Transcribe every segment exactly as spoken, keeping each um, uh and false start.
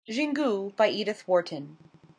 Xingu by Edith Wharton.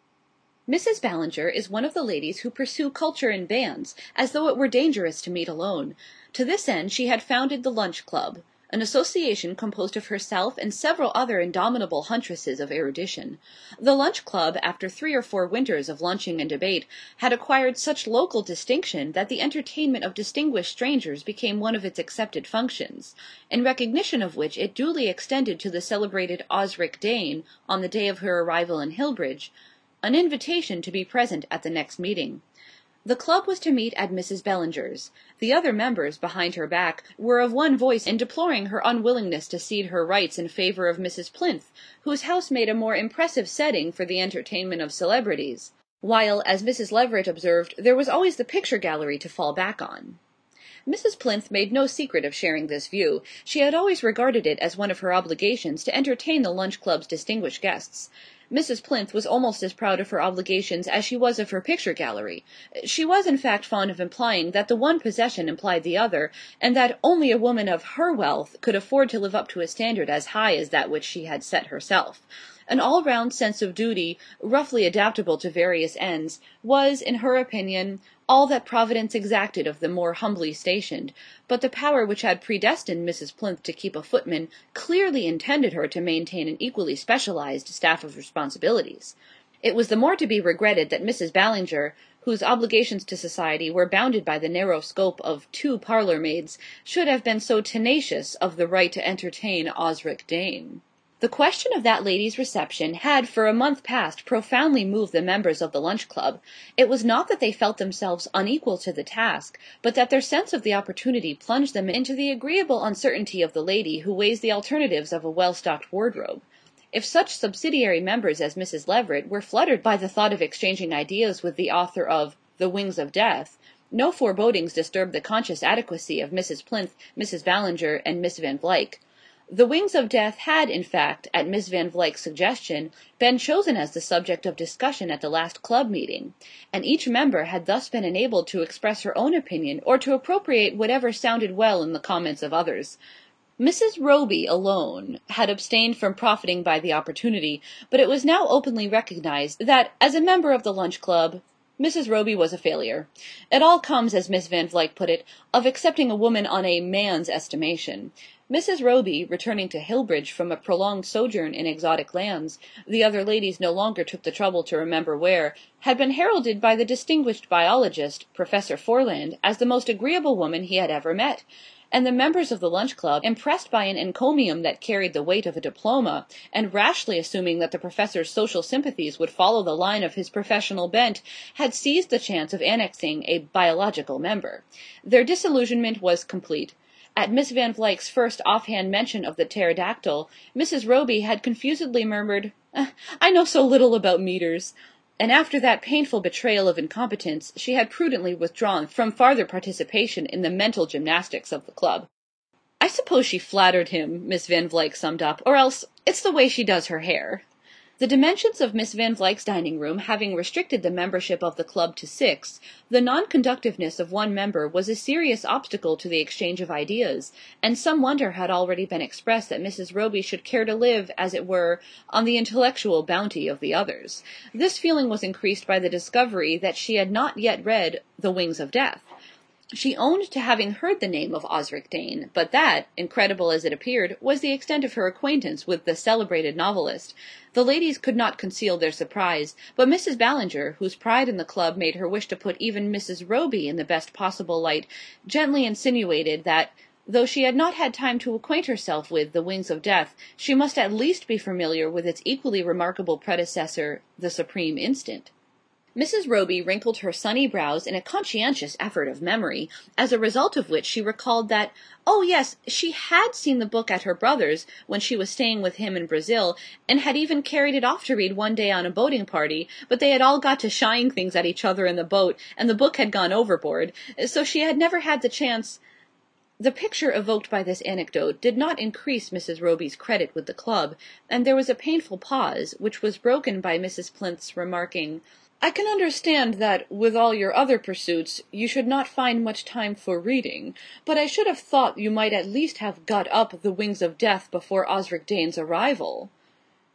Missus Ballinger is one of the ladies who pursue culture in bands, as though it were dangerous to meet alone. To this end she had founded the Lunch Club, an association composed of herself and several other indomitable huntresses of erudition. The Lunch Club, after three or four winters of lunching and debate, had acquired such local distinction that the entertainment of distinguished strangers became one of its accepted functions, in recognition of which it duly extended to the celebrated Osric Dane, on the day of her arrival in Hillbridge, an invitation to be present at the next meeting. The club was to meet at Missus Ballinger's. The other members, behind her back, were of one voice in deploring her unwillingness to cede her rights in favour of Missus Plinth, whose house made a more impressive setting for the entertainment of celebrities, while, as Missus Leveret observed, there was always the picture gallery to fall back on. Missus Plinth made no secret of sharing this view. She had always regarded it as one of her obligations to entertain the Lunch Club's distinguished guests. Missus Plinth was almost as proud of her obligations as she was of her picture gallery. She was in fact fond of implying that the one possession implied the other, and that only a woman of her wealth could afford to live up to a standard as high as that which she had set herself. An all-round sense of duty, roughly adaptable to various ends, was, in her opinion, all that Providence exacted of the more humbly stationed, but the power which had predestined Missus Plinth to keep a footman clearly intended her to maintain an equally specialized staff of responsibilities. It was the more to be regretted that Missus Ballinger, whose obligations to society were bounded by the narrow scope of two parlour-maids, should have been so tenacious of the right to entertain Osric Dane. The question of that lady's reception had for a month past profoundly moved the members of the Lunch Club. It was not that they felt themselves unequal to the task, but that their sense of the opportunity plunged them into the agreeable uncertainty of the lady who weighs the alternatives of a well-stocked wardrobe. If such subsidiary members as Missus Leveret were fluttered by the thought of exchanging ideas with the author of The Wings of Death, no forebodings disturbed the conscious adequacy of Missus Plinth, Missus Ballinger, and Miss Van Vlyck. The Wings of Death had, in fact, at Miss Van Vlyck's suggestion, been chosen as the subject of discussion at the last club meeting, and each member had thus been enabled to express her own opinion or to appropriate whatever sounded well in the comments of others. Missus Roby alone had abstained from profiting by the opportunity, but it was now openly recognized that, as a member of the Lunch Club, Missus Roby was a failure. It all comes, as Miss Van Vlyck put it, of accepting a woman on a man's estimation. Missus Roby, returning to Hillbridge from a prolonged sojourn in exotic lands, the other ladies no longer took the trouble to remember where, had been heralded by the distinguished biologist, Professor Foreland, as the most agreeable woman he had ever met; and the members of the Lunch Club, impressed by an encomium that carried the weight of a diploma, and rashly assuming that the professor's social sympathies would follow the line of his professional bent, had seized the chance of annexing a biological member. Their disillusionment was complete. At Miss Van Vlyck's first offhand mention of the pterodactyl, Missus Roby had confusedly murmured, eh, "I know so little about meters," and after that painful betrayal of incompetence she had prudently withdrawn from farther participation in the mental gymnastics of the club. "I suppose she flattered him," Miss Van Vlyck summed up, "or else it's the way she does her hair." The dimensions of Miss Van Vlyck's dining room having restricted the membership of the club to six, the non-conductiveness of one member was a serious obstacle to the exchange of ideas, and some wonder had already been expressed that Missus Roby should care to live, as it were, on the intellectual bounty of the others. This feeling was increased by the discovery that she had not yet read The Wings of Death. She owned to having heard the name of Osric Dane, but that, incredible as it appeared, was the extent of her acquaintance with the celebrated novelist. The ladies could not conceal their surprise, but Missus Ballinger, whose pride in the club made her wish to put even Missus Roby in the best possible light, gently insinuated that, though she had not had time to acquaint herself with The Wings of Death, she must at least be familiar with its equally remarkable predecessor, The Supreme Instant. Missus Roby wrinkled her sunny brows in a conscientious effort of memory, as a result of which she recalled that, oh yes, she had seen the book at her brother's when she was staying with him in Brazil, and had even carried it off to read one day on a boating party, but they had all got to shying things at each other in the boat, and the book had gone overboard, so she had never had the chance. The picture evoked by this anecdote did not increase Missus Roby's credit with the club, and there was a painful pause, which was broken by Missus Plinth's remarking, "I can understand that, with all your other pursuits, you should not find much time for reading, but I should have thought you might at least have got up The Wings of Death before Osric Dane's arrival."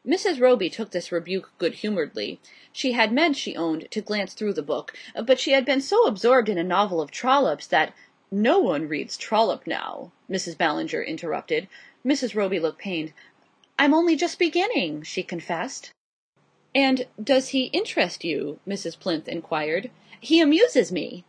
Missus Roby took this rebuke good-humouredly. She had meant, she owned, to glance through the book, but she had been so absorbed in a novel of Trollope's that— "No one reads Trollope now," Missus Ballinger interrupted. Missus Roby looked pained. "I'm only just beginning," she confessed. "And does he interest you?" Missus Plinth inquired. "He amuses me."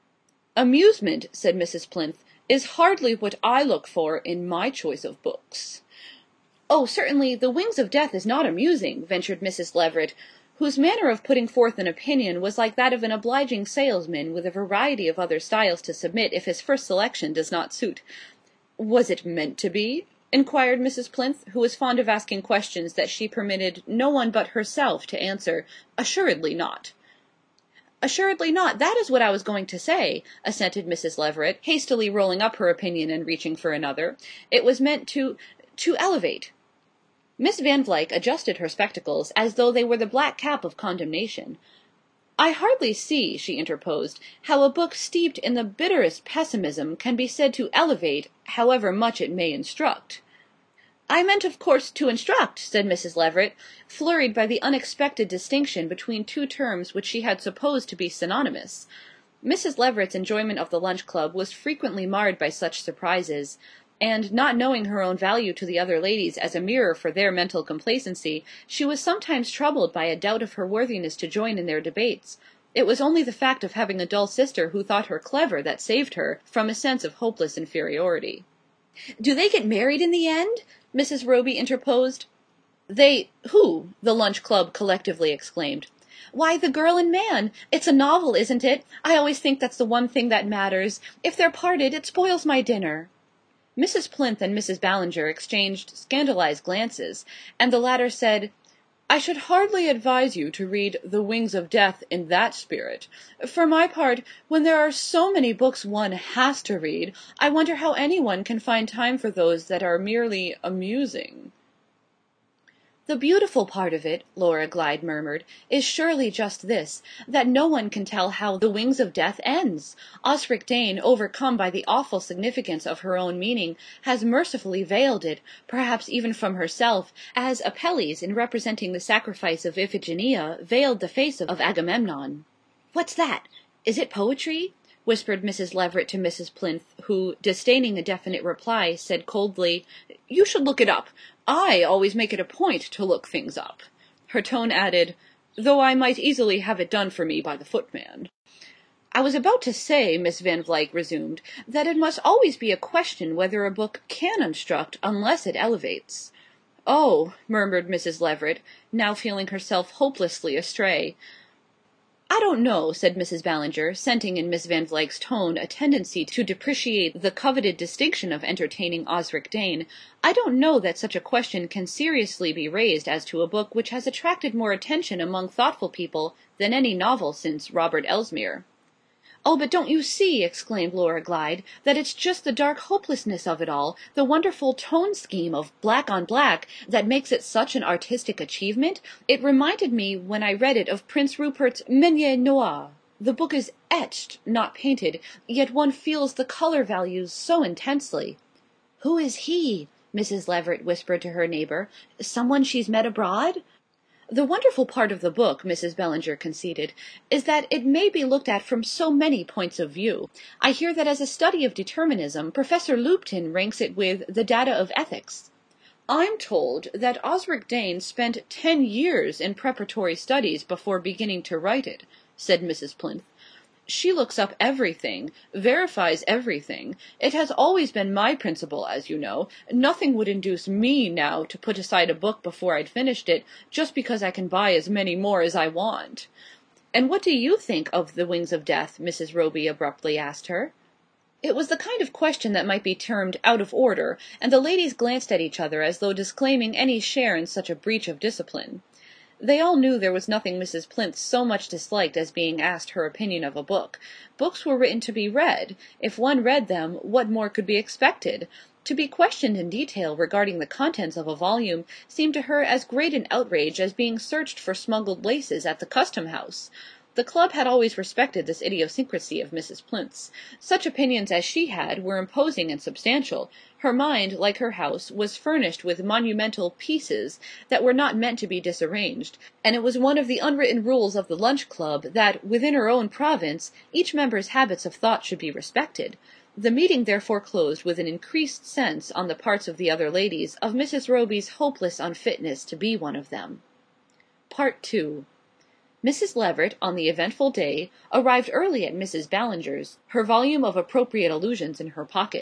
"Amusement," said Missus Plinth, "is hardly what I look for in my choice of books." "Oh, certainly, The Wings of Death is not amusing," ventured Missus Leveret, whose manner of putting forth an opinion was like that of an obliging salesman with a variety of other styles to submit if his first selection does not suit. "Was it meant to be?" inquired Missus Plinth, who was fond of asking questions that she permitted no one but herself to answer. "Assuredly not." "Assuredly not, that is what I was going to say," assented Missus Leveret, hastily rolling up her opinion and reaching for another. "It was meant to—to elevate." Miss Van Vluyck adjusted her spectacles, as though they were the black cap of condemnation. "I hardly see," she interposed, "how a book steeped in the bitterest pessimism can be said to elevate, however much it may instruct." "I meant of course to instruct," said Missus Leveret, flurried by the unexpected distinction between two terms which she had supposed to be synonymous. Missus Leveret's enjoyment of the Lunch Club was frequently marred by such surprises, and, not knowing her own value to the other ladies as a mirror for their mental complacency, she was sometimes troubled by a doubt of her worthiness to join in their debates. It was only the fact of having a dull sister who thought her clever that saved her from a sense of hopeless inferiority. "Do they get married in the end?" Missus Roby interposed. "They who?" the Lunch Club collectively exclaimed. "Why, the girl and man. It's a novel, isn't it? I always think that's the one thing that matters. If they're parted, it spoils my dinner." Missus Plinth and Missus Ballinger exchanged scandalized glances, and the latter said— "I should hardly advise you to read The Wings of Death in that spirit. For my part, when there are so many books one has to read, I wonder how anyone can find time for those that are merely amusing." "The beautiful part of it," Laura Glyde murmured, "is surely just this, that no one can tell how The Wings of Death ends. Osric Dane, overcome by the awful significance of her own meaning, has mercifully veiled it, perhaps even from herself, as Apelles, in representing the sacrifice of Iphigenia, veiled the face of Agamemnon." "What's that? Is it poetry?" whispered Missus Leveret to Missus Plinth, who, disdaining a definite reply, said coldly— "You should look it up. I always make it a point to look things up." Her tone added, "Though I might easily have it done for me by the footman." "I was about to say," Miss Van Vluyck resumed, "that it must always be a question whether a book can instruct unless it elevates." "Oh," murmured Missus Leveret, now feeling herself hopelessly astray. "I don't know," said Missus Ballinger, scenting in Miss Van Vluyck's tone a tendency to depreciate the coveted distinction of entertaining Osric Dane. "I don't know that such a question can seriously be raised as to a book which has attracted more attention among thoughtful people than any novel since Robert Elsmere." "Oh, but don't you see," exclaimed Laura Glyde, "that it's just the dark hopelessness of it all, the wonderful tone scheme of black on black, that makes it such an artistic achievement? It reminded me when I read it of Prince Rupert's Meunier Noir. The book is etched, not painted, yet one feels the colour values so intensely." "Who is he?" Missus Leveret whispered to her neighbour. "Someone she's met abroad?" "The wonderful part of the book," Missus Ballinger conceded, "is that it may be looked at from so many points of view. I hear that as a study of determinism, Professor Lupton ranks it with The Data of Ethics." "I'm told that Osric Dane spent ten years in preparatory studies before beginning to write it," said Missus Plinth. "She looks up everything, verifies everything. It has always been my principle, as you know. Nothing would induce me now to put aside a book before I'd finished it, just because I can buy as many more as I want." "And what do you think of The Wings of Death?" Missus Roby abruptly asked her. It was the kind of question that might be termed out of order, and the ladies glanced at each other as though disclaiming any share in such a breach of discipline. They all knew there was nothing Missus Plinth so much disliked as being asked her opinion of a book. Books were written to be read. If one read them, what more could be expected? To be questioned in detail regarding the contents of a volume seemed to her as great an outrage as being searched for smuggled laces at the Custom House. The club had always respected this idiosyncrasy of Misses Plinth's. Such opinions as she had were imposing and substantial. Her mind, like her house, was furnished with monumental "pieces" that were not meant to be disarranged, and it was one of the unwritten rules of the Lunch Club that, within her own province, each member's habits of thought should be respected. The meeting therefore closed with an increased sense, on the parts of the other ladies, of Missus Roby's hopeless unfitness to be one of them. Part two. Missus Leveret, on the eventful day, arrived early at Misses Ballinger's, her volume of appropriate allusions in her pocket.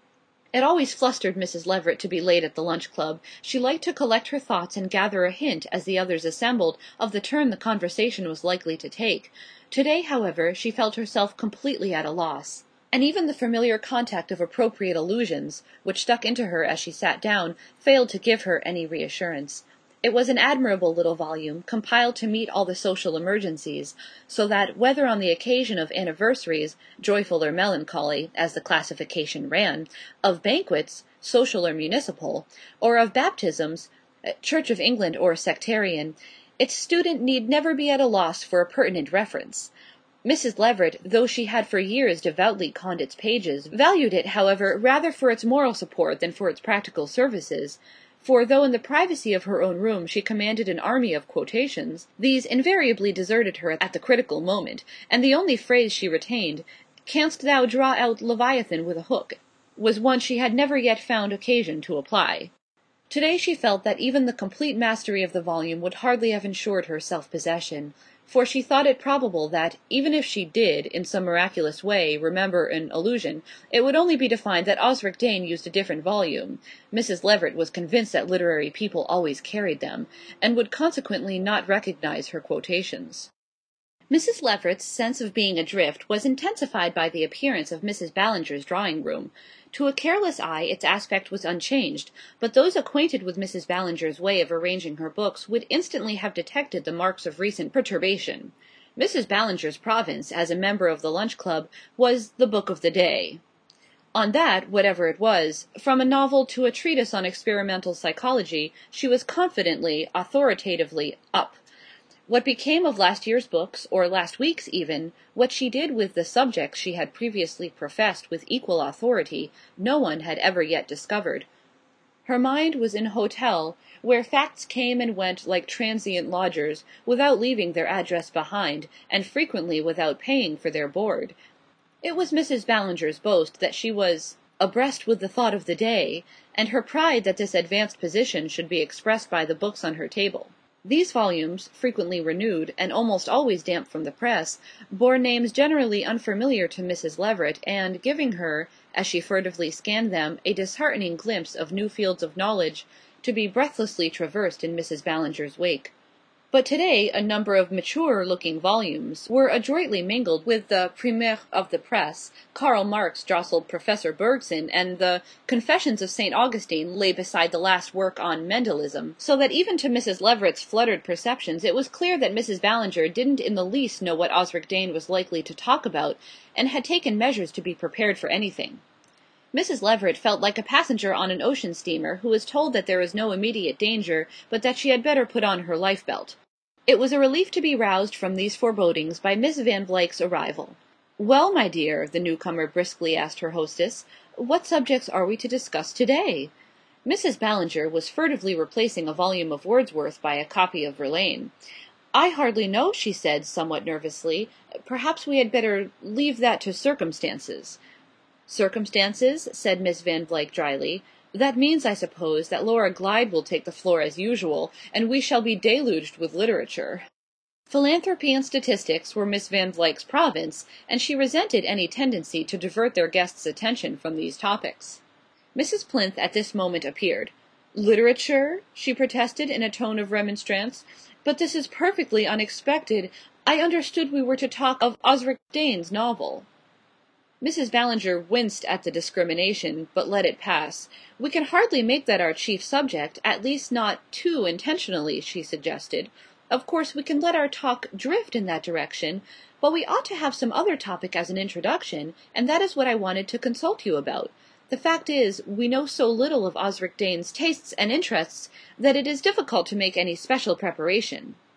It always flustered Missus Leveret to be late at the Lunch Club. She liked to collect her thoughts and gather a hint, as the others assembled, of the turn the conversation was likely to take. To-day, however, she felt herself completely at a loss, and even the familiar contact of appropriate allusions, which stuck into her as she sat down, failed to give her any reassurance. It was an admirable little volume, compiled to meet all the social emergencies, so that, whether on the occasion of anniversaries, joyful or melancholy, as the classification ran, of banquets, social or municipal, or of baptisms, Church of England or sectarian, its student need never be at a loss for a pertinent reference. Missus Leveret, though she had for years devoutly conned its pages, valued it, however, rather for its moral support than for its practical services. For though in the privacy of her own room she commanded an army of quotations, these invariably deserted her at the critical moment, and the only phrase she retained, "Canst thou draw out Leviathan with a hook?" was one she had never yet found occasion to apply. To-day she felt that even the complete mastery of the volume would hardly have ensured her self-possession, for she thought it probable that, even if she did, in some miraculous way, remember an allusion, it would only be to find that Osric Dane used a different volume (Missus Leveret was convinced that literary people always carried them), and would consequently not recognize her quotations. Missus Leveret's sense of being adrift was intensified by the appearance of Misses Ballinger's drawing-room. To a careless eye its aspect was unchanged, but those acquainted with Misses Ballinger's way of arranging her books would instantly have detected the marks of recent perturbation. Misses Ballinger's province, as a member of the Lunch Club, was the book of the day. On that, whatever it was, from a novel to a treatise on experimental psychology, she was confidently, authoritatively up. What became of last year's books, or last week's even, what she did with the subjects she had previously professed with equal authority, no one had ever yet discovered. Her mind was in an hotel, where facts came and went like transient lodgers, without leaving their address behind, and frequently without paying for their board. It was Misses Ballinger's boast that she was abreast with the thought of the day, and her pride that this advanced position should be expressed by the books on her table. These volumes, frequently renewed, and almost always damp from the press, bore names generally unfamiliar to Missus Leveret, and giving her, as she furtively scanned them, a disheartening glimpse of new fields of knowledge, to be breathlessly traversed in Misses Ballinger's wake. But to-day a number of mature-looking volumes were adroitly mingled with the Primaire of the Press. Karl Marx jostled Professor Bergson, and the Confessions of Saint Augustine lay beside the last work on Mendelism, so that even to Missus Leveret's fluttered perceptions it was clear that Misses Ballinger didn't in the least know what Osric Dane was likely to talk about, and had taken measures to be prepared for anything. Missus Leveret felt like a passenger on an ocean steamer who is told that there is no immediate danger, but that she had better put on her life-belt. It was a relief to be roused from these forebodings by Miss Van Vluyck's arrival. "Well, my dear," the newcomer briskly asked her hostess, "what subjects are we to discuss to-day?" Misses Ballinger was furtively replacing a volume of Wordsworth by a copy of Verlaine. "I hardly know," she said, somewhat nervously. "Perhaps we had better leave that to circumstances." "Circumstances?" said Miss Van Vluyck dryly. "That means, I suppose, that Laura Glyde will take the floor as usual, and we shall be deluged with literature." Philanthropy and statistics were Miss Van Vluyck's province, and she resented any tendency to divert their guests' attention from these topics. Missus Plinth at this moment appeared. "Literature?" she protested in a tone of remonstrance. "But this is perfectly unexpected. I understood we were to talk of Osric Dane's novel." Misses Ballinger winced at the discrimination, but let it pass. "We can hardly make that our chief subject, at least not too intentionally," she suggested. "Of course we can let our talk drift in that direction, but we ought to have some other topic as an introduction, and that is what I wanted to consult you about. The fact is, we know so little of Osric Dane's tastes and interests that it is difficult to make any special preparation."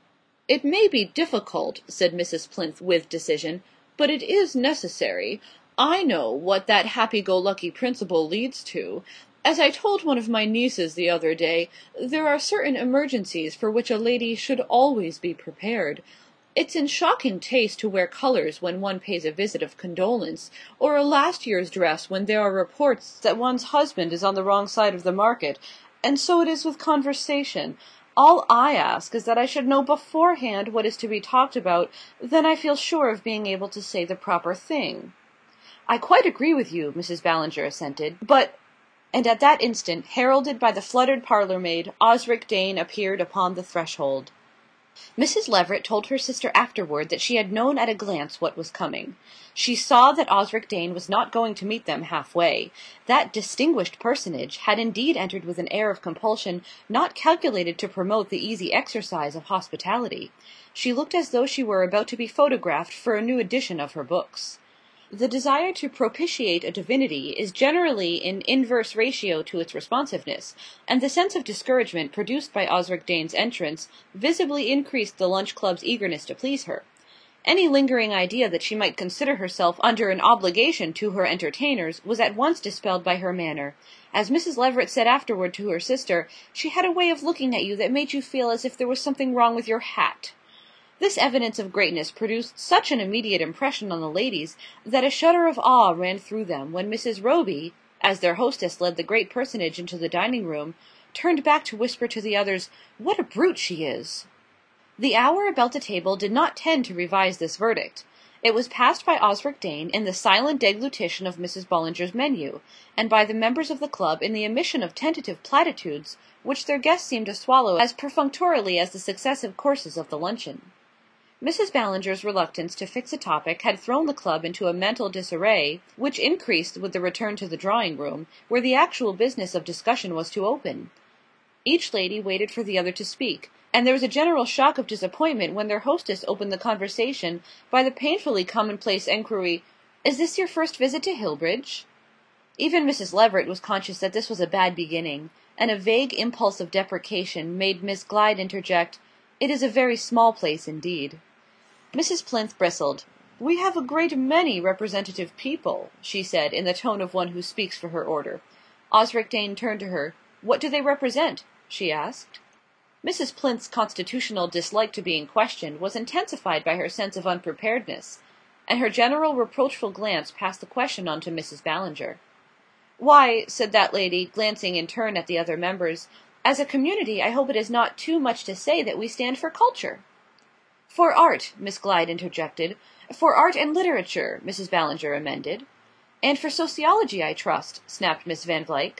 "It may be difficult," said Missus Plinth with decision, "but it is necessary. I know what that happy-go-lucky principle leads to. As I told one of my nieces the other day, there are certain emergencies for which a lady should always be prepared. It's in shocking taste to wear colours when one pays a visit of condolence, or a last year's dress when there are reports that one's husband is on the wrong side of the market, and so it is with conversation. All I ask is that I should know beforehand what is to be talked about, then I feel sure of being able to say the proper thing." "I quite agree with you," Missus Ballinger assented, "but—" And at that instant, heralded by the fluttered parlour-maid, Osric Dane appeared upon the threshold. Missus Leveret told her sister afterward that she had known at a glance what was coming. She saw that Osric Dane was not going to meet them half-way. That distinguished personage had indeed entered with an air of compulsion not calculated to promote the easy exercise of hospitality. She looked as though she were about to be photographed for a new edition of her books. The desire to propitiate a divinity is generally in inverse ratio to its responsiveness, and the sense of discouragement produced by Osric Dane's entrance visibly increased the Lunch Club's eagerness to please her. Any lingering idea that she might consider herself under an obligation to her entertainers was at once dispelled by her manner. As Missus Leveret said afterward to her sister, she had a way of looking at you that made you feel as if there was something wrong with your hat. This evidence of greatness produced such an immediate impression on the ladies that a shudder of awe ran through them when Missus Roby, as their hostess led the great personage into the dining-room, turned back to whisper to the others, "What a brute she is!" The hour about the table did not tend to revise this verdict. It was passed by Osric Dane in the silent deglutition of Missus Ballinger's menu, and by the members of the club in the emission of tentative platitudes, which their guests seemed to swallow as perfunctorily as the successive courses of the luncheon. Missus Ballinger's reluctance to fix a topic had thrown the club into a mental disarray, which increased with the return to the drawing-room, where the actual business of discussion was to open. Each lady waited for the other to speak, and there was a general shock of disappointment when their hostess opened the conversation by the painfully commonplace enquiry, "Is this your first visit to Hillbridge?" Even Missus Leveret was conscious that this was a bad beginning, and a vague impulse of deprecation made Miss Glyde interject, "It is a very small place indeed." Missus Plinth bristled. "We have a great many representative people," she said, in the tone of one who speaks for her order. Osric Dane turned to her. "What do they represent?" she asked. Missus Plinth's constitutional dislike to being questioned was intensified by her sense of unpreparedness, and her general reproachful glance passed the question on to Missus Ballinger. "Why," said that lady, glancing in turn at the other members, "as a community I hope it is not too much to say that we stand for culture." "For art," Miss Glyde interjected. "For art and literature," Missus Ballinger amended. "And for sociology, I trust," snapped Miss Van Vluyck.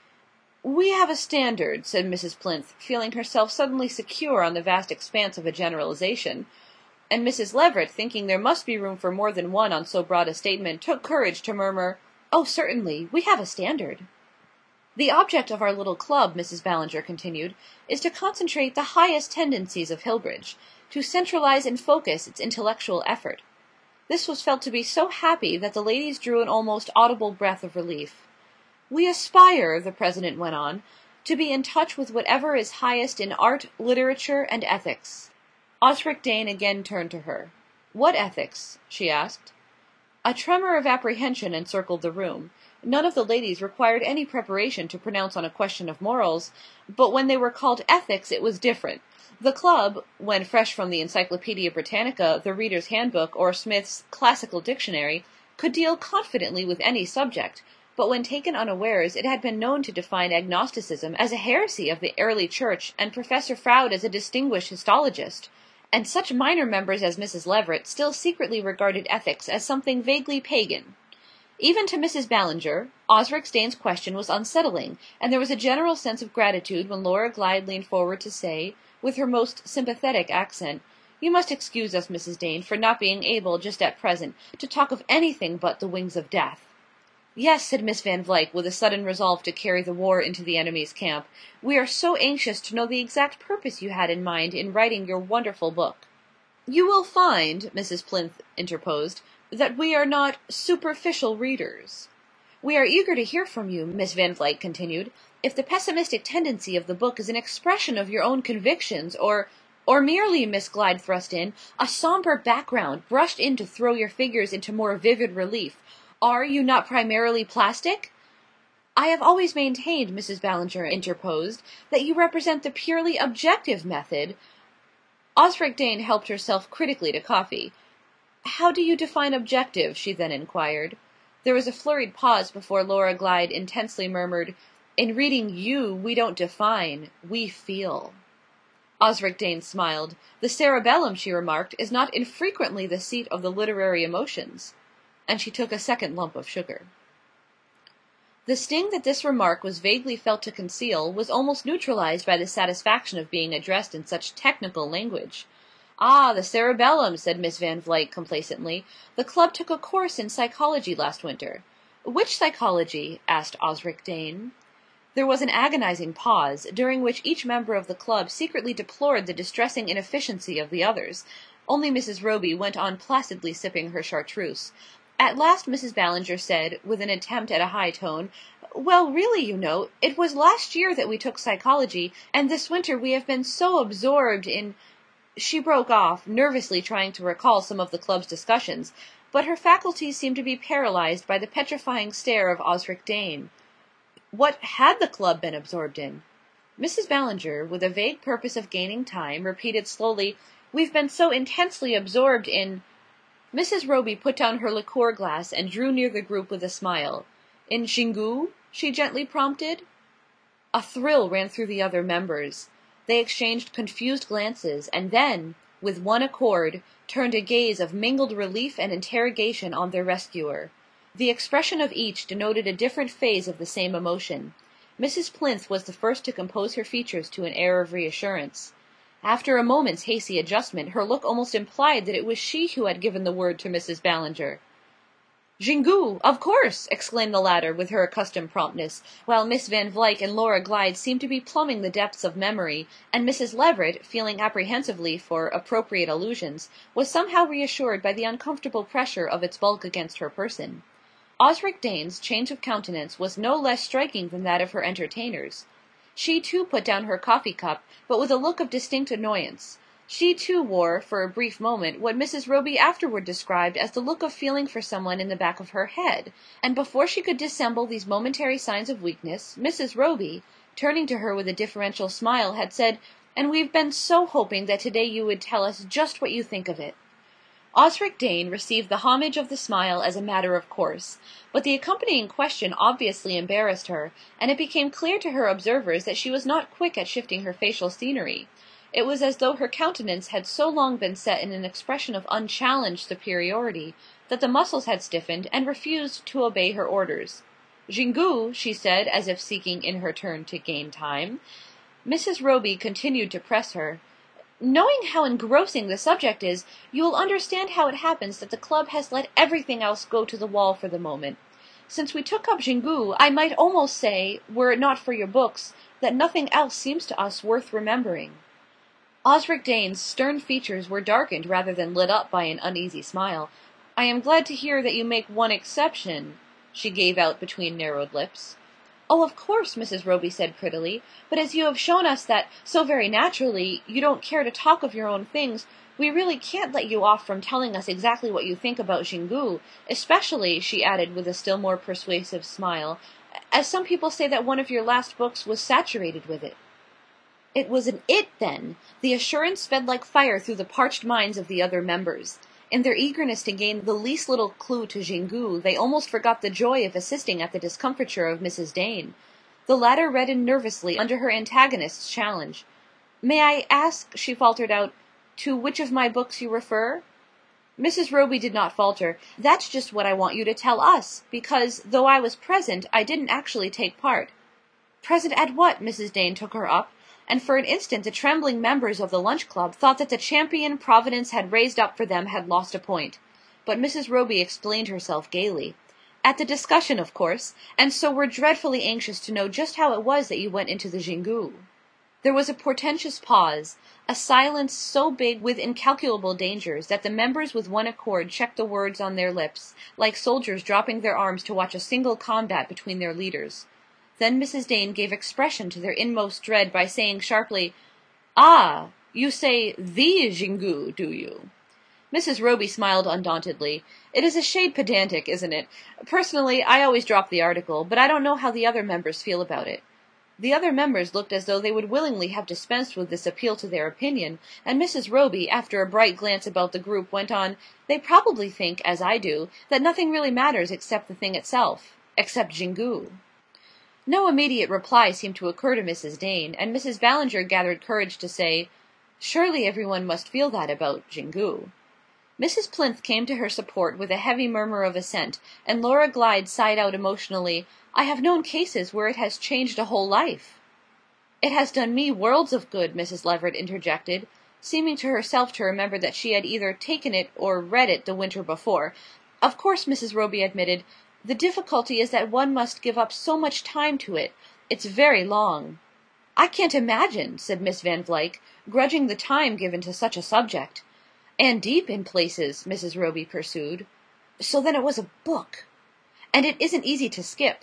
"We have a standard," said Missus Plinth, feeling herself suddenly secure on the vast expanse of a generalization. And Missus Leveret, thinking there must be room for more than one on so broad a statement, took courage to murmur, "Oh, certainly, we have a standard." "The object of our little club," Missus Ballinger continued, "is to concentrate the highest tendencies of Hillbridge, to centralize and focus its intellectual effort." This was felt to be so happy that the ladies drew an almost audible breath of relief. "We aspire," the President went on, "to be in touch with whatever is highest in art, literature, and ethics." Osric Dane again turned to her. "What ethics?" she asked. A tremor of apprehension encircled the room. None of the ladies required any preparation to pronounce on a question of morals, but when they were called ethics it was different. The club, when fresh from the Encyclopaedia Britannica, the Reader's Handbook, or Smith's Classical Dictionary, could deal confidently with any subject, but when taken unawares it had been known to define agnosticism as a heresy of the early church and Professor Froude as a distinguished histologist, and such minor members as Missus Leveret still secretly regarded ethics as something vaguely pagan. Even to Missus Ballinger, Osric Dane's question was unsettling, and there was a general sense of gratitude when Laura Glyde leaned forward to say, with her most sympathetic accent, "You must excuse us, Missus Dane, for not being able, just at present, to talk of anything but the wings of death." "Yes," said Miss Van Vluyck, with a sudden resolve to carry the war into the enemy's camp, "we are so anxious to know the exact purpose you had in mind in writing your wonderful book." "You will find," Missus Plinth interposed, "that we are not superficial readers." "We are eager to hear from you," Miss Van Vluyck continued, "if the pessimistic tendency of the book is an expression of your own convictions, or—" Or merely, Miss Glyde thrust in, a sombre background brushed in to throw your figures into more vivid relief. Are you not primarily plastic?" "I have always maintained," Missus Ballinger interposed, "that you represent the purely objective method." Osric Dane helped herself critically to coffee. "How do you define objective?" she then inquired. There was a flurried pause before Laura Glyde intensely murmured, "In reading you, we don't define, we feel." Osric Dane smiled. "The cerebellum," she remarked, "is not infrequently the seat of the literary emotions." And she took a second lump of sugar. The sting that this remark was vaguely felt to conceal was almost neutralized by the satisfaction of being addressed in such technical language. "Ah, the cerebellum," said Miss Van Vluyck complacently. "The club took a course in psychology last winter." "Which psychology?" asked Osric Dane. There was an agonizing pause, during which each member of the club secretly deplored the distressing inefficiency of the others. Only Missus Roby went on placidly sipping her chartreuse. At last Missus Ballinger said, with an attempt at a high tone, "Well, really, you know, it was last year that we took psychology, and this winter we have been so absorbed in—" She broke off, nervously trying to recall some of the club's discussions, but her faculties seemed to be paralyzed by the petrifying stare of Osric Dane. What had the club been absorbed in? Missus Ballinger, with a vague purpose of gaining time, repeated slowly, "We've been so intensely absorbed in—" Missus Roby put down her liqueur glass and drew near the group with a smile. "In Xingu?" she gently prompted. A thrill ran through the other members. They exchanged confused glances, and then, with one accord, turned a gaze of mingled relief and interrogation on their rescuer. The expression of each denoted a different phase of the same emotion. Missus Plinth was the first to compose her features to an air of reassurance. After a moment's hasty adjustment, her look almost implied that it was she who had given the word to Missus Ballinger. "Xingu, of course!" exclaimed the latter with her accustomed promptness, while Miss Van Vluyck and Laura Glyde seemed to be plumbing the depths of memory, and Missus Leveret, feeling apprehensively for appropriate allusions, was somehow reassured by the uncomfortable pressure of its bulk against her person. Osric Dane's change of countenance was no less striking than that of her entertainers. She too put down her coffee cup, but with a look of distinct annoyance. She too wore, for a brief moment, what Missus Roby afterward described as the look of feeling for someone in the back of her head, and before she could dissemble these momentary signs of weakness, Missus Roby, turning to her with a deferential smile, had said, "And we've been so hoping that today you would tell us just what you think of it." Osric Dane received the homage of the smile as a matter of course, but the accompanying question obviously embarrassed her, and it became clear to her observers that she was not quick at shifting her facial scenery. It was as though her countenance had so long been set in an expression of unchallenged superiority, that the muscles had stiffened and refused to obey her orders. "Xingu," she said, as if seeking in her turn to gain time. Missus Roby continued to press her. "Knowing how engrossing the subject is, you will understand how it happens that the club has let everything else go to the wall for the moment. Since we took up Xingu, I might almost say, were it not for your books, that nothing else seems to us worth remembering." Osric Dane's stern features were darkened rather than lit up by an uneasy smile. "I am glad to hear that you make one exception," she gave out between narrowed lips. "Oh, of course," Missus Roby said prettily, "but as you have shown us that, so very naturally, you don't care to talk of your own things, we really can't let you off from telling us exactly what you think about Xingu, especially," she added with a still more persuasive smile, "as some people say that one of your last books was saturated with it." It was an it, then! The assurance fed like fire through the parched minds of the other members. In their eagerness to gain the least little clue to Xingu, they almost forgot the joy of assisting at the discomfiture of Missus Dane. The latter reddened nervously under her antagonist's challenge. "May I ask," she faltered out, "to which of my books you refer?" Missus Roby did not falter. "That's just what I want you to tell us, because, though I was present, I didn't actually take part." "Present at what?" Missus Dane took her up, and for an instant the trembling members of the Lunch Club thought that the champion Providence had raised up for them had lost a point. But Missus Roby explained herself gaily. "At the discussion, of course, and so we're dreadfully anxious to know just how it was that you went into the Xingu." There was a portentous pause, a silence so big with incalculable dangers that the members with one accord checked the words on their lips, like soldiers dropping their arms to watch a single combat between their leaders. Then Missus Dane gave expression to their inmost dread by saying sharply, "Ah, You say the Xingu, do you?" Missus Roby smiled undauntedly. "It is a shade pedantic, isn't it? Personally, I always drop the article, but I don't know how the other members feel about it." The other members looked as though they would willingly have dispensed with this appeal to their opinion, and Missus Roby, after a bright glance about the group, went on, "They probably think, as I do, that nothing really matters except the thing itself. Except Xingu." No immediate reply seemed to occur to Missus Dane, and Missus Ballinger gathered courage to say, "Surely everyone must feel that about Xingu." Missus Plinth came to her support with a heavy murmur of assent, and Laura Glyde sighed out emotionally, "I have known cases where it has changed a whole life." "It has done me worlds of good," Missus Leveret interjected, seeming to herself to remember that she had either taken it or read it the winter before. "Of course," Missus Roby admitted, "the difficulty is that one must give up so much time to it. It's very long." "I can't imagine," said Miss Van Vluyck, "grudging the time given to such a subject." "And deep in places," Missus Roby pursued. "So then it was a book. And it isn't easy to skip."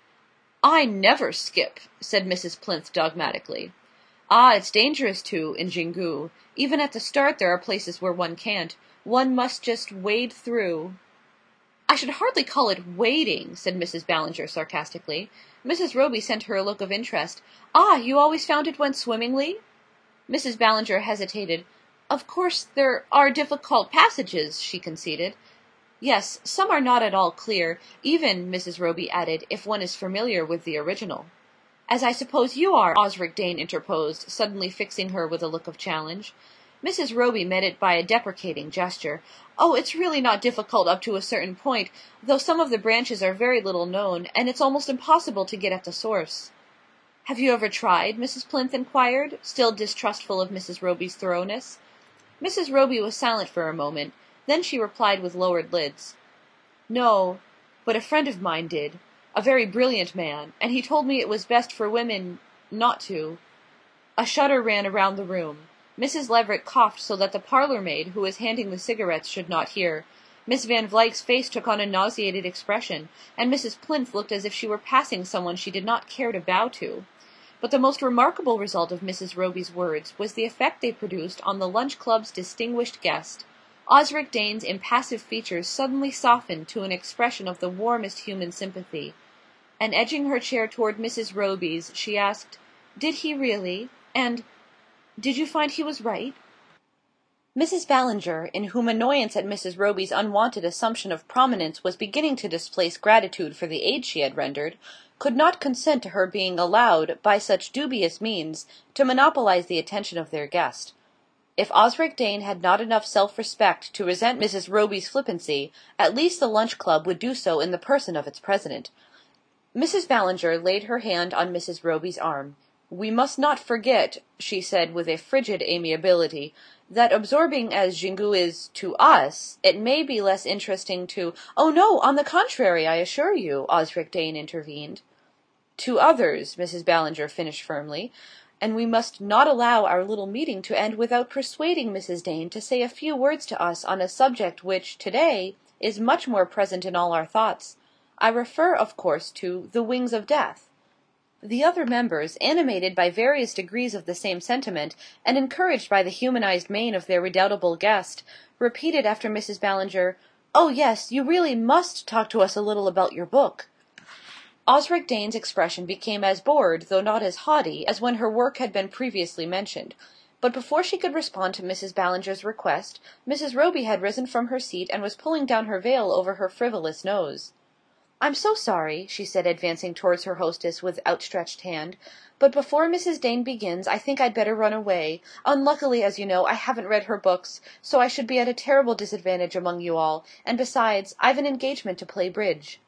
"I never skip," said Missus Plinth dogmatically. "Ah, it's dangerous to, in Xingu. Even at the start there are places where one can't. One must just wade through." "I should hardly call it wading," said Missus Ballinger sarcastically. Missus Roby sent her a look of interest. "Ah, you always found it went swimmingly?" Missus Ballinger hesitated. "Of course there are difficult passages," she conceded. "Yes, some are not at all clear, even," Missus Roby added, "if one is familiar with the original." "As I suppose you are," Osric Dane interposed, suddenly fixing her with a look of challenge. Missus Roby met it by a deprecating gesture. "Oh, it's really not difficult up to a certain point, though some of the branches are very little known, and it's almost impossible to get at the source." "Have you ever tried?" Missus Plinth inquired, still distrustful of Missus Roby's thoroughness. Missus Roby was silent for a moment. Then she replied with lowered lids. "No, but a friend of mine did. A very brilliant man, and he told me it was best for women not to." A shudder ran around the room. Missus Leveret coughed so that the parlour maid, who was handing the cigarettes, should not hear. Miss Van Vluyck's face took on a nauseated expression, and Missus Plinth looked as if she were passing someone she did not care to bow to. But the most remarkable result of Missus Roby's words was the effect they produced on the Lunch Club's distinguished guest. Osric Dane's impassive features suddenly softened to an expression of the warmest human sympathy, and edging her chair toward Missus Roby's, she asked, "Did he really? And did you find he was right?" Missus Ballinger, in whom annoyance at Missus Roby's unwonted assumption of prominence was beginning to displace gratitude for the aid she had rendered, could not consent to her being allowed, by such dubious means, to monopolize the attention of their guest. If Osric Dane had not enough self-respect to resent Missus Roby's flippancy, at least the Lunch Club would do so in the person of its president. Missus Ballinger laid her hand on Missus Roby's arm. "We must not forget," she said with a frigid amiability, "that absorbing as Xingu is to us, it may be less interesting to—" "Oh no, on the contrary, I assure you," Osric Dane intervened. "To others," Missus Ballinger finished firmly. "And we must not allow our little meeting to end without persuading Missus Dane to say a few words to us on a subject which, today, is much more present in all our thoughts. I refer, of course, to The Wings of Death." The other members, animated by various degrees of the same sentiment, and encouraged by the humanized mien of their redoubtable guest, repeated after Missus Ballinger, "Oh yes, you really must talk to us a little about your book." Osric Dane's expression became as bored, though not as haughty, as when her work had been previously mentioned. But before she could respond to Missus Ballinger's request, Missus Roby had risen from her seat and was pulling down her veil over her frivolous nose. "I'm so sorry," she said, advancing towards her hostess with outstretched hand, "but before Missus Dane begins I think I'd better run away. Unluckily, as you know, I haven't read her books, so I should be at a terrible disadvantage among you all, and besides, I've an engagement to play bridge."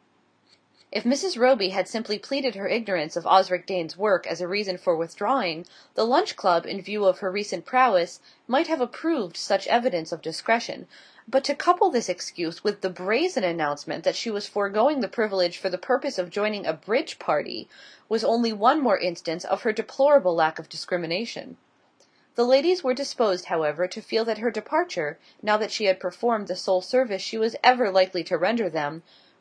If Missus Roby had simply pleaded her ignorance of Osric Dane's work as a reason for withdrawing, the Lunch Club, in view of her recent prowess, might have approved such evidence of discretion. But to couple this excuse with the brazen announcement that she was foregoing the privilege for the purpose of joining a bridge party was only one more instance of her deplorable lack of discrimination. The ladies were disposed, however, to feel that her departure, now that she had performed the sole service she was ever likely to render them,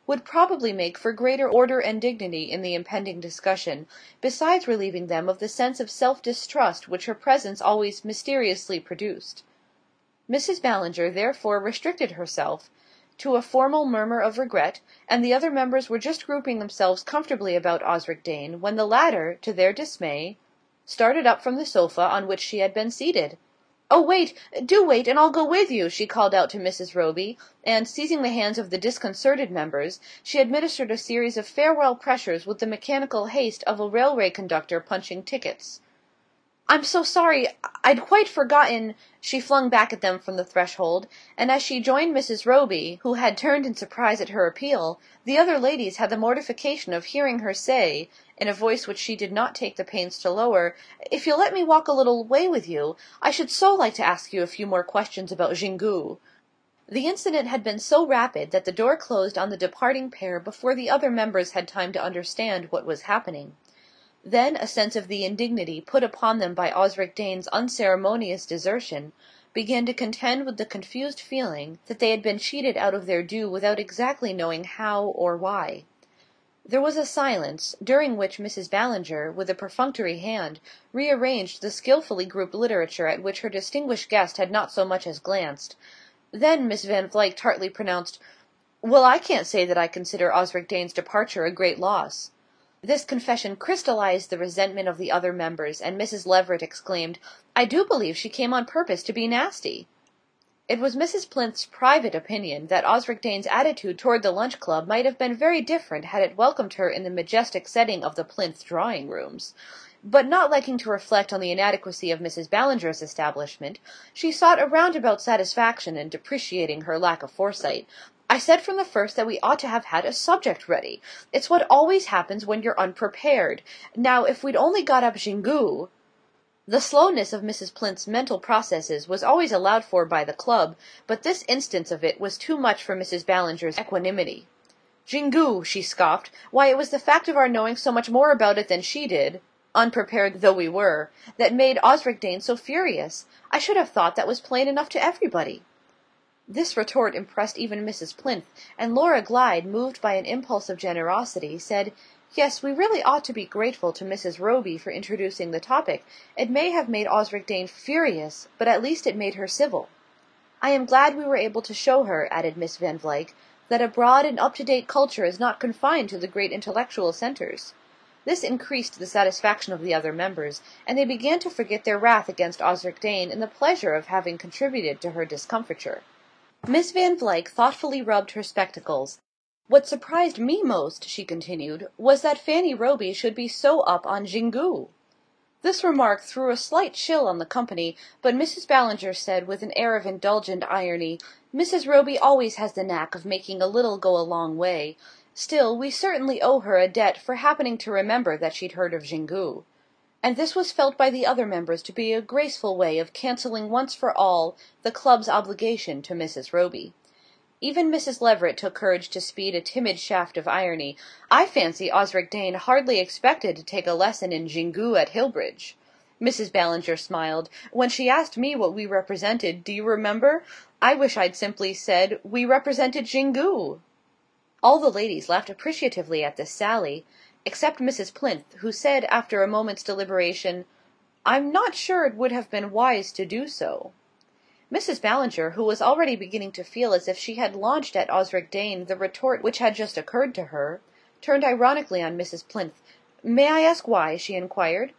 would probably make for greater order and dignity in the impending discussion, besides relieving them of the sense of self-distrust which her presence always mysteriously produced. Missus Ballinger therefore restricted herself to a formal murmur of regret, and the other members were just grouping themselves comfortably about Osric Dane, when the latter, to their dismay, started up from the sofa on which she had been seated. "Oh, wait! Do wait, and I'll go with you!" she called out to Missus Roby, and, seizing the hands of the disconcerted members, she administered a series of farewell pressures with the mechanical haste of a railway conductor punching tickets. "I'm so sorry, I'd quite forgotten," she flung back at them from the threshold, and as she joined Missus Roby, who had turned in surprise at her appeal, the other ladies had the mortification of hearing her say, in a voice which she did not take the pains to lower, "If you'll let me walk a little way with you, I should so like to ask you a few more questions about Xingu." The incident had been so rapid that the door closed on the departing pair before the other members had time to understand what was happening. Then a sense of the indignity put upon them by Osric Dane's unceremonious desertion began to contend with the confused feeling that they had been cheated out of their due without exactly knowing how or why. There was a silence, during which Missus Ballinger, with a perfunctory hand, rearranged the skilfully grouped literature at which her distinguished guest had not so much as glanced. Then Miss Van Vluyck tartly pronounced, "Well, I can't say that I consider Osric Dane's departure a great loss." This confession crystallized the resentment of the other members, and Missus Leveret exclaimed, "I do believe she came on purpose to be nasty." It was Missus Plinth's private opinion that Osric Dane's attitude toward the Lunch Club might have been very different had it welcomed her in the majestic setting of the Plinth drawing rooms. But not liking to reflect on the inadequacy of Missus Ballinger's establishment, she sought a roundabout satisfaction in depreciating her lack of foresight. "I said from the first that we ought to have had a subject ready. It's what always happens when you're unprepared. Now, if we'd only got up Xingu—" The slowness of Missus Plinth's mental processes was always allowed for by the club, but this instance of it was too much for Missus Ballinger's equanimity. "Xingu!" she scoffed. "Why, it was the fact of our knowing so much more about it than she did, unprepared though we were, that made Osric Dane so furious. I should have thought that was plain enough to everybody." This retort impressed even Missus Plinth, and Laura Glyde, moved by an impulse of generosity, said, "Yes, we really ought to be grateful to Missus Roby for introducing the topic. It may have made Osric Dane furious, but at least it made her civil." "I am glad we were able to show her," added Miss Van Vluyck, "that a broad and up-to-date culture is not confined to the great intellectual centres." This increased the satisfaction of the other members, and they began to forget their wrath against Osric Dane in the pleasure of having contributed to her discomfiture. Miss Van Vluyck thoughtfully rubbed her spectacles. "What surprised me most," she continued, "was that Fanny Roby should be so up on Xingu." This remark threw a slight chill on the company, but Missus Ballinger said with an air of indulgent irony, "Missus Roby always has the knack of making a little go a long way. Still, we certainly owe her a debt for happening to remember that she'd heard of Xingu." And this was felt by the other members to be a graceful way of cancelling once for all the club's obligation to Missus Roby. Even Missus Leveret took courage to speed a timid shaft of irony. "I fancy Osric Dane hardly expected to take a lesson in Xingu at Hillbridge." Missus Ballinger smiled. "When she asked me what we represented, do you remember? I wish I'd simply said, 'We represented Xingu.'" All the ladies laughed appreciatively at this sally, except Missus Plinth, who said, after a moment's deliberation, "I'm not sure it would have been wise to do so." Missus Ballinger, who was already beginning to feel as if she had launched at Osric Dane the retort which had just occurred to her, turned ironically on Missus Plinth. "May I ask why?" she inquired.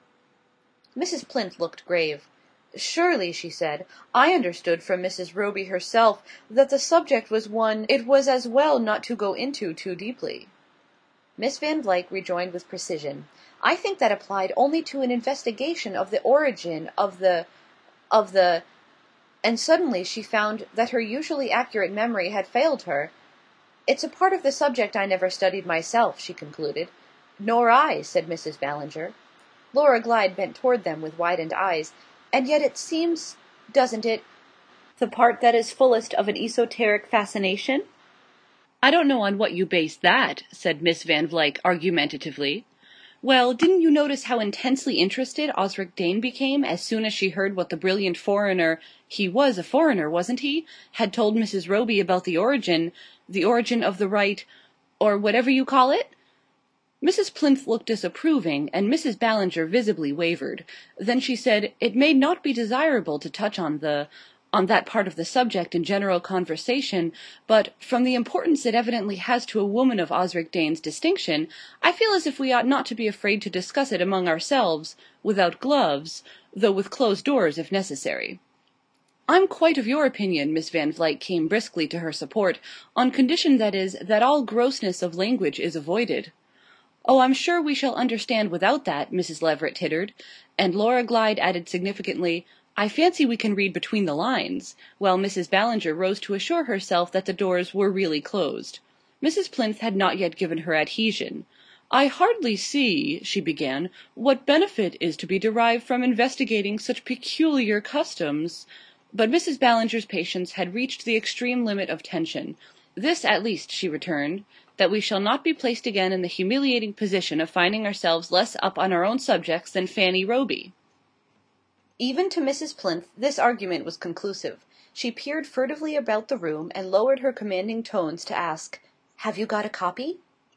Missus Plinth looked grave. "Surely," she said, "I understood from Missus Roby herself that the subject was one it was as well not to go into too deeply." Miss Van Vluyck rejoined with precision, "I think that applied only to an investigation of the origin of the of the and suddenly she found that her usually accurate memory had failed her. "It's a part of the subject I never studied myself," she concluded. "Nor I," said Missus Ballinger. Laura Glyde bent toward them with widened eyes. "And yet it seems, doesn't it, the part that is fullest of an esoteric fascination?" "I don't know on what you base that," said Miss Van Vluyck argumentatively. "Well, didn't you notice how intensely interested Osric Dane became as soon as she heard what the brilliant foreigner—he was a foreigner, wasn't he?—had told Missus Roby about the origin—the origin of the right— or whatever you call it?" Missus Plinth looked disapproving, and Missus Ballinger visibly wavered. Then she said, it may not be desirable to touch on the on that part of the subject in general conversation, but, from the importance it evidently has to a woman of Osric Dane's distinction, I feel as if we ought not to be afraid to discuss it among ourselves, without gloves, though with closed doors if necessary. "I'm quite of your opinion," Miss Van Vluyck came briskly to her support, "on condition, that is, that all grossness of language is avoided." "Oh, I'm sure we shall understand without that," Missus Leveret tittered; and Laura Glyde added significantly, "I fancy we can read between the lines," while Missus Ballinger rose to assure herself that the doors were really closed. Missus Plinth had not yet given her adhesion. "I hardly see," she began, "what benefit is to be derived from investigating such peculiar customs—" But Missus Ballinger's patience had reached the extreme limit of tension. "This, at least," she returned, "that we shall not be placed again in the humiliating position of finding ourselves less up on our own subjects than Fanny Roby." Even to Missus Plinth this argument was conclusive. She peered furtively about the room, and lowered her commanding tones to ask, "Have you got a copy?"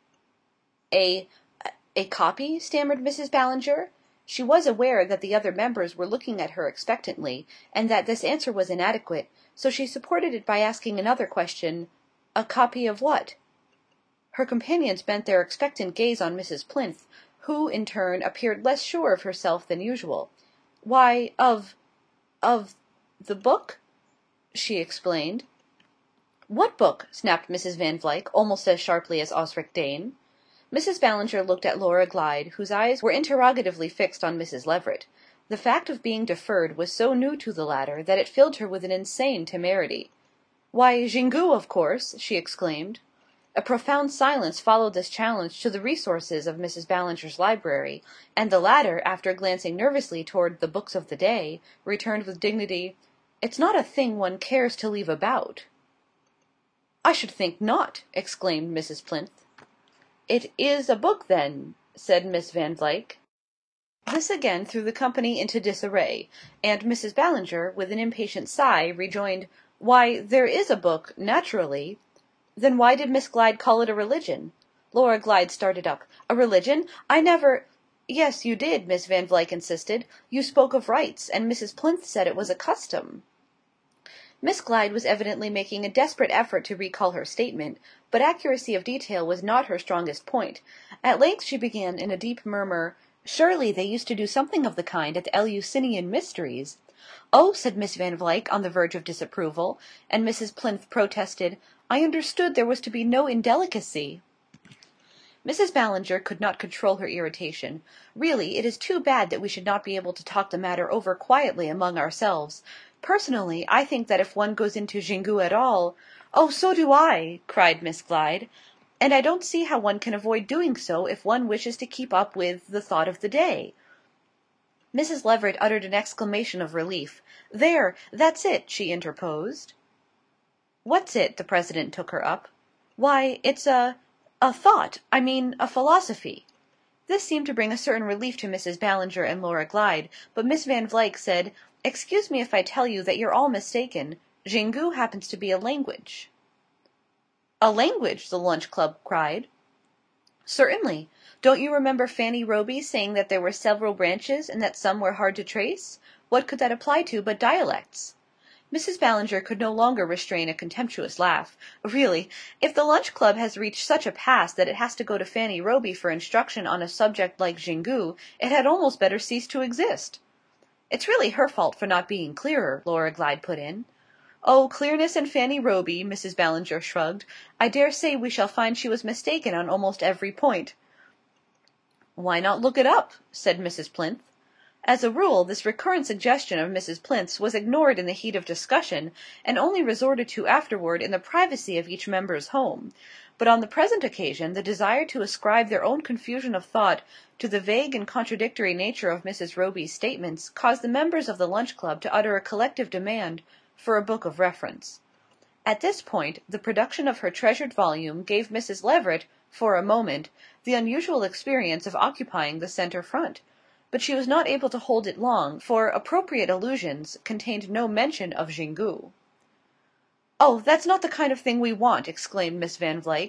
A a copy?" stammered Missus Ballinger. She was aware that the other members were looking at her expectantly, and that this answer was inadequate, so she supported it by asking another question, "A copy of what?" Her companions bent their expectant gaze on Missus Plinth, who, in turn, appeared less sure of herself than usual. "Why, of of the book," she explained. "What book?" snapped Missus Van Vluyck, almost as sharply as Osric Dane. Missus Ballinger looked at Laura Glyde, whose eyes were interrogatively fixed on Missus Leveret. The fact of being deferred was so new to the latter that it filled her with an insane temerity. "Why, Xingu, of course!" she exclaimed. A profound silence followed this challenge to the resources of Missus Ballinger's library, and the latter, after glancing nervously toward the books of the day, returned with dignity, "It's not a thing one cares to leave about." "I should think not!" exclaimed Missus Plinth. "It is a book, then?" said Miss Van Vluyck. This again threw the company into disarray, and Missus Ballinger, with an impatient sigh, rejoined, "Why, there is a book, naturally." "Then why did Miss Glyde call it a religion?" Laura Glyde started up. "A religion? I never—" "Yes, you did," Miss Van Vluyck insisted. "You spoke of rites, and Missus Plinth said it was a custom." Miss Glyde was evidently making a desperate effort to recall her statement, but accuracy of detail was not her strongest point. At length she began in a deep murmur, "Surely they used to do something of the kind at the Eleusinian Mysteries." "Oh," said Miss Van Vluyck, on the verge of disapproval; and Missus Plinth protested, "I understood there was to be no indelicacy." Missus Ballinger could not control her irritation. "Really, it is too bad that we should not be able to talk the matter over quietly among ourselves. Personally, I think that if one goes into Xingu at all—" "Oh, so do I!" cried Miss Glyde. "And I don't see how one can avoid doing so if one wishes to keep up with the thought of the day." Missus Leveret uttered an exclamation of relief. "There! That's it!" she interposed. "What's it?" the President took her up. "Why, it's a a thought. I mean, a philosophy." This seemed to bring a certain relief to Missus Ballinger and Laura Glyde, but Miss Van Vluyck said, "Excuse me if I tell you that you're all mistaken. Xingu happens to be a language." "A language!" the Lunch Club cried. "Certainly. Don't you remember Fanny Roby saying that there were several branches and that some were hard to trace? What could that apply to but dialects?" Missus Ballinger could no longer restrain a contemptuous laugh. "Really, if the Lunch Club has reached such a pass that it has to go to Fanny Roby for instruction on a subject like Xingu, it had almost better cease to exist." "It's really her fault for not being clearer," Laura Glyde put in. "Oh, clearness and Fanny Roby," Missus Ballinger shrugged. "I dare say we shall find she was mistaken on almost every point." "Why not look it up?" said Missus Plinth. As a rule, this recurrent suggestion of Missus Plinth's was ignored in the heat of discussion, and only resorted to afterward in the privacy of each member's home. But on the present occasion the desire to ascribe their own confusion of thought to the vague and contradictory nature of Missus Roby's statements caused the members of the Lunch Club to utter a collective demand for a book of reference. At this point the production of her treasured volume gave Missus Leveret, for a moment, the unusual experience of occupying the centre front. But she was not able to hold it long, for appropriate allusions contained no mention of Xingu. "Oh, that's not the kind of thing we want!" exclaimed Miss Van Vluyck.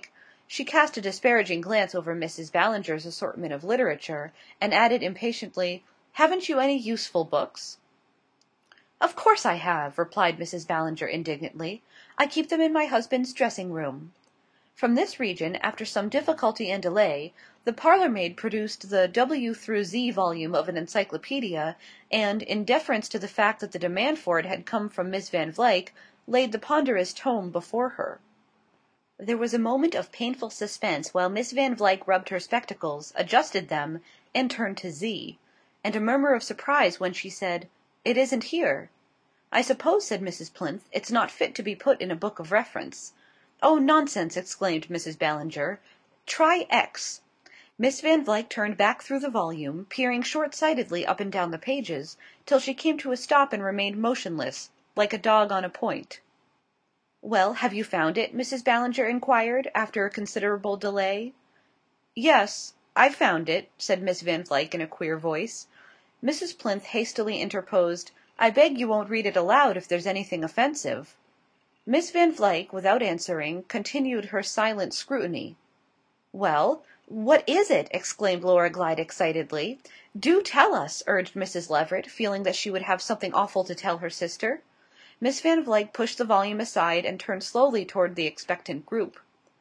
She cast a disparaging glance over Missus Ballinger's assortment of literature, and added impatiently, "Haven't you any useful books?" "Of course I have," replied Missus Ballinger indignantly. "I keep them in my husband's dressing room." From this region, after some difficulty and delay, the parlour maid produced the W through Z volume of an encyclopaedia, and, in deference to the fact that the demand for it had come from Miss Van Vluyck, laid the ponderous tome before her. There was a moment of painful suspense while Miss Van Vluyck rubbed her spectacles, adjusted them, and turned to Z, and a murmur of surprise when she said, "It isn't here." "I suppose," said Missus Plinth, "it's not fit to be put in a book of reference." "Oh, nonsense!" exclaimed Missus Ballinger. "Try X." Miss Van Vluyck turned back through the volume, peering short-sightedly up and down the pages, till she came to a stop and remained motionless, like a dog on a point. "Well, have you found it?" Missus Ballinger inquired, after a considerable delay. "Yes, I've found it," said Miss Van Vluyck in a queer voice. Missus Plinth hastily interposed, "I beg you won't read it aloud if there's anything offensive." Miss Van Vluyck, without answering, continued her silent scrutiny. "Well, what is it?" exclaimed Laura Glyde excitedly. "Do tell us," urged Missus Leveret, feeling that she would have something awful to tell her sister. Miss Van Vluyck pushed the volume aside and turned slowly toward the expectant group.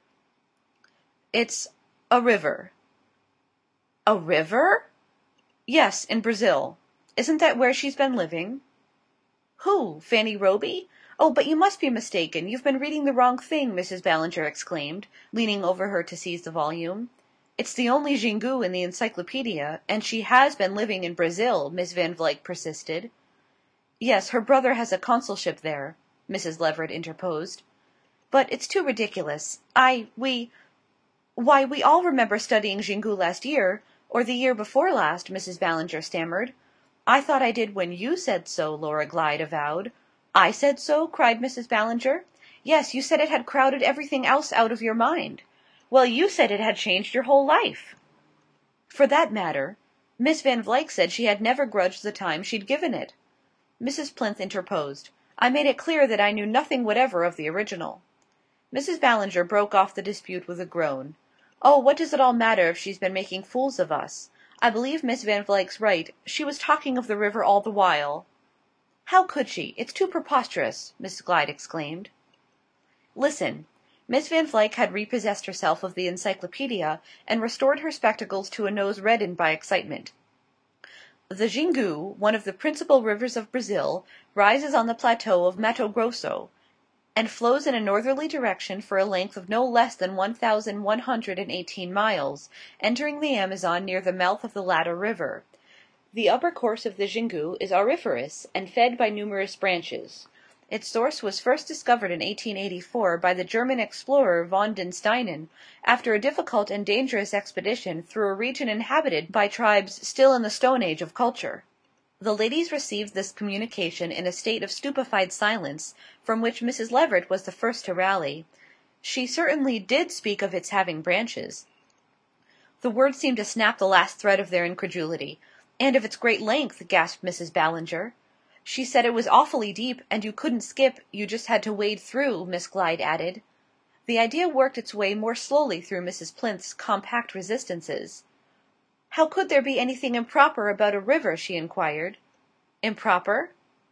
"It's a river." "A river?" "Yes, in Brazil. Isn't that where she's been living?" "Who? Fanny Roby? Oh, but you must be mistaken. You've been reading the wrong thing," Missus Ballinger exclaimed, leaning over her to seize the volume. "It's the only Xingu in the encyclopedia, and she has been living in Brazil," Miss Van Vluyck persisted. "Yes, her brother has a consulship there," Missus Leveret interposed. "But it's too ridiculous. I we why, we all remember studying Xingu last year, or the year before last," Missus Ballinger stammered. "I thought I did when you said so," Laura Glyde avowed. "I said so?" cried Missus Ballinger. "Yes, you said it had crowded everything else out of your mind." "Well, you said it had changed your whole life." "For that matter, Miss Van Vluyck said she had never grudged the time she'd given it." Missus Plinth interposed. "I made it clear that I knew nothing whatever of the original." Missus Ballinger broke off the dispute with a groan. "Oh, what does it all matter if she's been making fools of us? I believe Miss Van Vluyck's right. She was talking of the river all the while." "How could she? It's too preposterous!" Miss Glyde exclaimed. "Listen." Miss Van Vluyck had repossessed herself of the encyclopedia, and restored her spectacles to a nose reddened by excitement. "The Xingu, one of the principal rivers of Brazil, rises on the plateau of Mato Grosso, and flows in a northerly direction for a length of no less than one thousand one hundred and eighteen miles, entering the Amazon near the mouth of the latter river. The upper course of the Xingu is auriferous, and fed by numerous branches. Its source was first discovered in eighteen eighty-four by the German explorer von den Steinen, after a difficult and dangerous expedition through a region inhabited by tribes still in the Stone Age of culture." The ladies received this communication in a state of stupefied silence, from which Missus Leveret was the first to rally. "She certainly did speak of its having branches." The words seemed to snap the last thread of their incredulity. "And of its great length," gasped Missus Ballinger. "She said it was awfully deep, and you couldn't skip, you just had to wade through," Miss Glyde added. The idea worked its way more slowly through Missus Plinth's compact resistances. "How could there be anything improper about a river?" she inquired. "Improper?"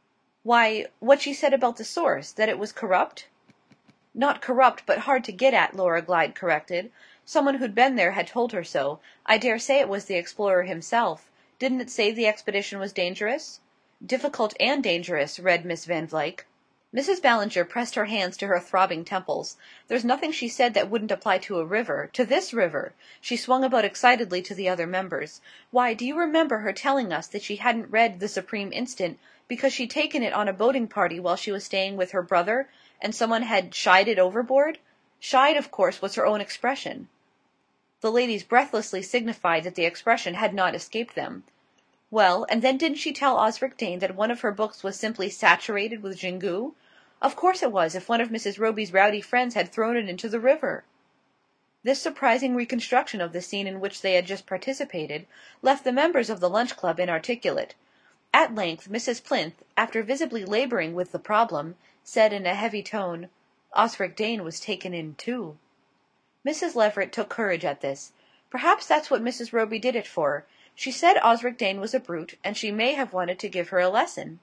"Why, what she said about the source, that it was corrupt." "Not corrupt, but hard to get at," Laura Glyde corrected. "Someone who'd been there had told her so. I dare say it was the explorer himself. Didn't it say the expedition was dangerous?" "Difficult and dangerous," read Miss Van Vluyck. Missus Ballinger pressed her hands to her throbbing temples. "There's nothing she said that wouldn't apply to a river, to this river." She swung about excitedly to the other members. "Why, do you remember her telling us that she hadn't read The Supreme Instant because she'd taken it on a boating party while she was staying with her brother, and someone had shied it overboard? Shied, of course, was her own expression." The ladies breathlessly signified that the expression had not escaped them. "Well, and then didn't she tell Osric Dane that one of her books was simply saturated with Xingu? Of course it was, if one of Missus Roby's rowdy friends had thrown it into the river." This surprising reconstruction of the scene in which they had just participated left the members of the Lunch Club inarticulate. At length Missus Plinth, after visibly labouring with the problem, said in a heavy tone, "Osric Dane was taken in too." Missus Leveret took courage at this. Perhaps that's what Missus Roby did it for. She said Osric Dane was a brute, and she may have wanted to give her a lesson.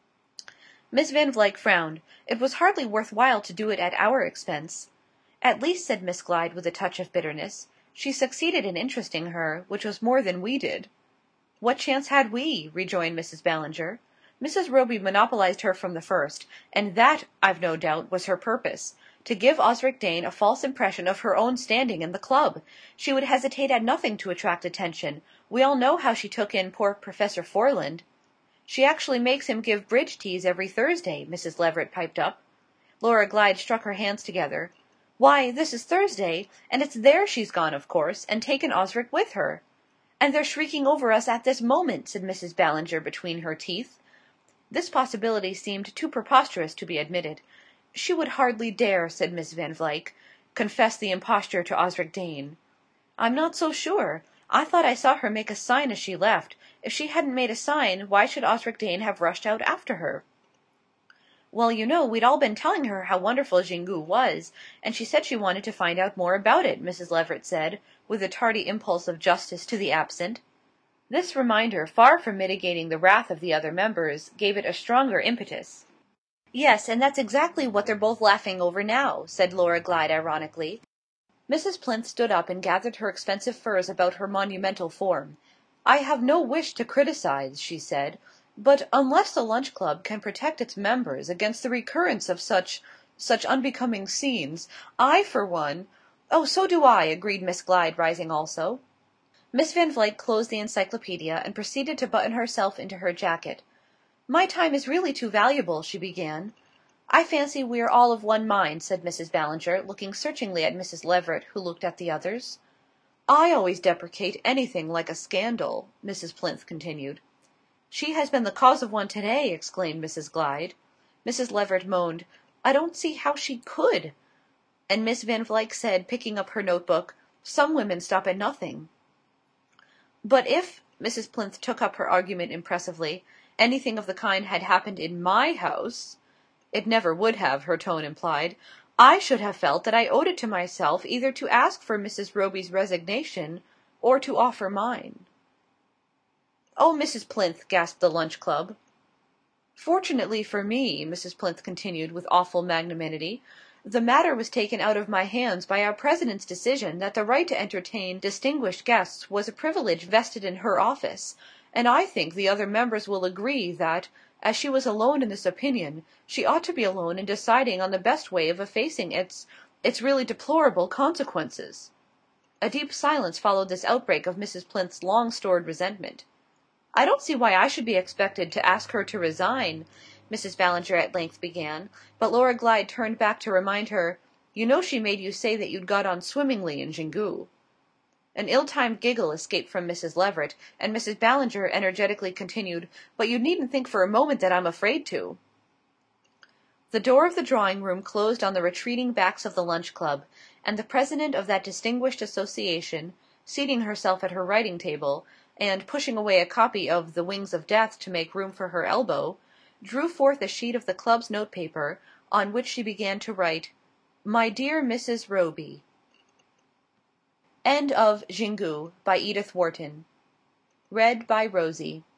Miss Van Vluyck frowned. It was hardly worth while to do it at our expense. At least, said Miss Glyde with a touch of bitterness, she succeeded in interesting her, which was more than we did. What chance had we? Rejoined Missus Ballinger. Missus Roby monopolized her from the first, and that, I've no doubt, was her purpose, to give Osric Dane a false impression of her own standing in the club. She would hesitate at nothing to attract attention. We all know how she took in poor Professor Foreland. She actually makes him give bridge teas every Thursday, Missus Leveret piped up. Laura Glyde struck her hands together. Why, this is Thursday, and it's there she's gone, of course, and taken Osric with her. And they're shrieking over us at this moment, said Missus Ballinger between her teeth. This possibility seemed too preposterous to be admitted. She would hardly dare, said Miss Van Vluyck, confess the imposture to Osric Dane. I'm not so sure. I thought I saw her make a sign as she left. If she hadn't made a sign, why should Osric Dane have rushed out after her? Well, you know, we'd all been telling her how wonderful Xingu was, and she said she wanted to find out more about it, Missus Leveret said, with a tardy impulse of justice to the absent. This reminder, far from mitigating the wrath of the other members, gave it a stronger impetus. Yes, and that's exactly what they're both laughing over now, said Laura Glyde ironically. Missus Plinth stood up and gathered her expensive furs about her monumental form. I have no wish to criticize, she said, but unless the Lunch Club can protect its members against the recurrence of such, such unbecoming scenes, I, for one— Oh, so do I, agreed Miss Glyde, rising also. Miss Van Vluyck closed the encyclopedia and proceeded to button herself into her jacket. My time is really too valuable, she began. I fancy we are all of one mind, said Missus Ballinger, looking searchingly at Missus Leveret, who looked at the others. I always deprecate anything like a scandal, Missus Plinth continued. She has been the cause of one today, exclaimed Missus Glyde. Missus Leveret moaned, I don't see how she could. And Miss Van Vluyck said, picking up her notebook, some women stop at nothing. But if, Missus Plinth took up her argument impressively, anything of the kind had happened in my house— It never would have, her tone implied. I should have felt that I owed it to myself either to ask for Missus Roby's resignation or to offer mine. Oh, Missus Plinth, gasped the Lunch Club. Fortunately for me, Missus Plinth continued with awful magnanimity, the matter was taken out of my hands by our president's decision that the right to entertain distinguished guests was a privilege vested in her office, and I think the other members will agree that, as she was alone in this opinion, she ought to be alone in deciding on the best way of effacing its, its really deplorable consequences. A deep silence followed this outbreak of Missus Plinth's long-stored resentment. I don't see why I should be expected to ask her to resign, Missus Ballinger at length began, but Laura Glyde turned back to remind her, you know she made you say that you'd got on swimmingly in Xingu. An ill-timed giggle escaped from Missus Leveret, and Missus Ballinger energetically continued, but you needn't think for a moment that I'm afraid to. The door of the drawing-room closed on the retreating backs of the Lunch Club, and the president of that distinguished association, seating herself at her writing-table, and pushing away a copy of The Wings of Death to make room for her elbow, drew forth a sheet of the club's notepaper, on which she began to write, My dear Missus Roby. End of Xingu by Edith Wharton. Read by Rosie.